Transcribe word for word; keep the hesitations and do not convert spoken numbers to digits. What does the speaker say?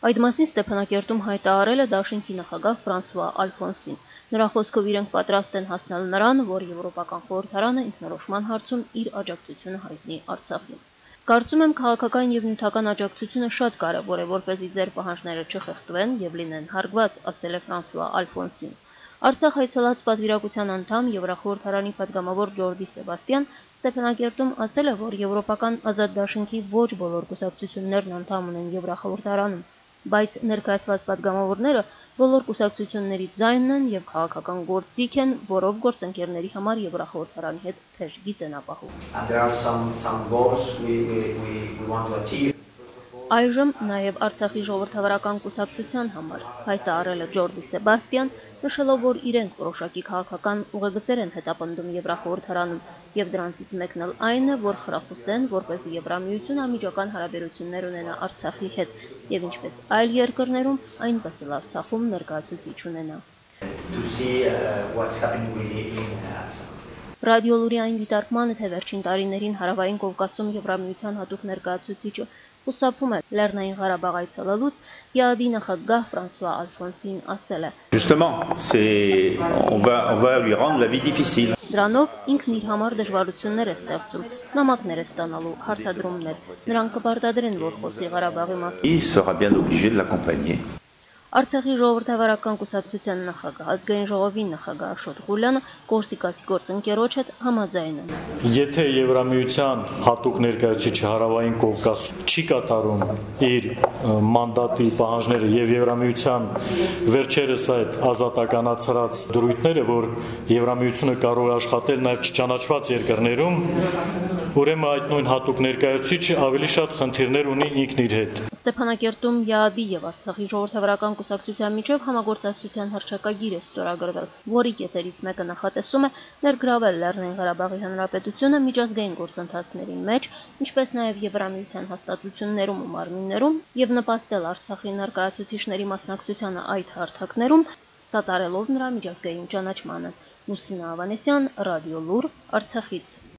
Այդ մասին Ստեփանակերտում հայտարարել է Դաշինքի նախագահ Ֆրանսուଆ Ալֆոնսին։ Նրա խոսքով իրենք պատրաստ են հասնել նրան, որ Եվրոպական խորհրդարանը ինքնորոշման հարցում իր աջակցությունը հայտնի Արցախին։ Կարծում եմ, քաղաքական եւ նյութական աջակցությունը շատ կարեւոր է, որպեսզի ձեր պահանջները չխեղդվեն եւ լինեն հարգված, ասել է Ֆրանսուଆ Ալֆոնսին։ Արցախ այցելած պատվիրակության անդամ Եվրախորհրդարանի պատգամավոր Ջորդի Սեբաստիան Ստեփանակերտում ասել է, որ Եվրոպական ազատ դաշինքի ոչ բոլոր կուսակցություններն անդամ ունեն Եվրախորհրդարանում, բայց ներկայացված պատգամավորները բոլոր կուսակցությունների ձայնն են եւ քաղաքական գործիք են, որով գործընկերների համար Եվրախորհրդարանի հետ թեժ գիծ են ապահովում։ Այժմ նաև Արցախի ժողովրդավարական կուսակցության համար հայտարարել է Ջորդի Սեբաստիան, նշելով, որ իրենք որոշակի քաղաքական ուղեգծեր են հետապնդում Եվրախորհրդարանում, եւ դրանցից մեկն էլ այն է, որ խրախուսեն, որպեսզի Եվրամիությունը անմիջական հարաբերություններ ունենա Արցախի հետ, եւ ինչպես այլ երկրներում, այնպես էլ Արցախում ներկայացուցիչ ունենա։ Ռադիոլուրի այն դիտարկմանը, թե վերջին տարիներին Հարավային Կովկասում Եվրամիության հատուկ ներկայացուցիչը խուսափում է Լեռնային Ղարաբաղ այցելելուց, ԵԱԴ-ի նախագահ Ֆրանսուଆ Ալֆոնսին ասել է. Դրանով ինքն իր համար դժվարություններ է ստեղծում, նամակներ է ստանալու, հարցադրումներ, նրանք կպարտադրեն, որ խոսի Ղարաբաղի մասին։ Արցախի ժողովրդավարական կուսակցության նախագահ, ազգային ժողովի նախագահ Աշոտ Ղուլյանը կորսիկացի գործընկերոջ հետ համաձայն է։ Եթե Եվրամիության հատուկ ներկայացուցիչը Հարավային Կովկաս չի կատարում իր մանդատի պահանջները եւ Եվրամիության վերջերս այդ ազատականացրած դրույթները, որ Եվրամիությունը կարող է աշխատել նաեւ չճանաչված երկրներում, ուրեմն այդ նույն հատուկ ներկայացուցիչը ավելի շատ խնդիրներ ունի ինքն իր հետ։ Ստեփանակերտում ԵԱԴ-ի եւ Արցախի ժողովրդավարական կուսակցության միջև համագործակցության հռչակագիր է ստորագրվել, որի կետերից մեկը նախատեսում է ներգրավել Լեռնային Ղարաբաղի Հանրապետությունը միջազգային գործընթացների մեջ, ինչպես նաև Եվրամիության հաստատություններում ու մարմիններում եւ նպաստել Արցախի ներկայացուցիչների մասնակցությանը այդ հարթակներում, սատարելով նրա միջազգային ճանաչմանը։ Լուսինա Ավանեսյան, Ռադիոլուր, Արցախից։